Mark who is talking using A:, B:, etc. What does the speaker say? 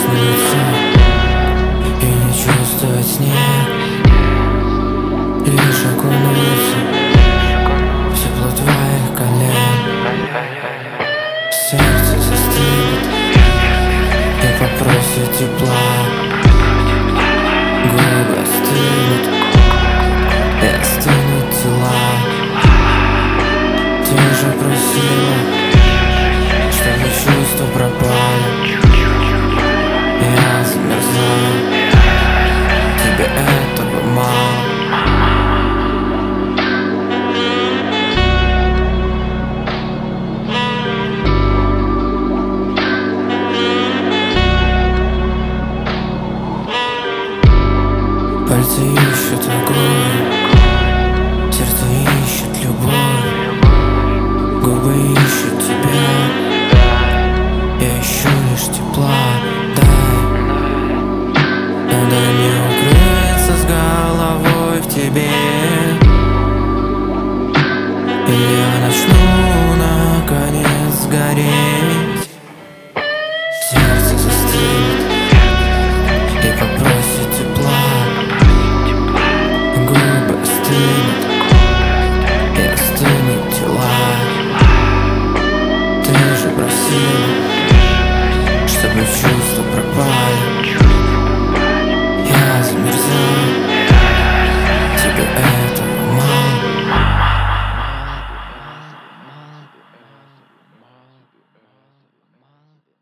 A: усмехнуться и не чувствовать снег, лишь окунуться в тепло твоих колен. Сердце застынет и попросит тепла, губы остынут и остынут тела. Ты же просила, чтобы чувства пропали. Я замерзаю, тебе этого мало. Пальцы ищут огонь, сердце ищет любовь, губы ищут тебя, я ищу лишь тепла. Дай мне укрыться с головой в тебе, и я начну наконец гореть. Сердце застынет и попросит тепла, губы остынут и остынут тела. Ты же просила, чтобы чувства пропали.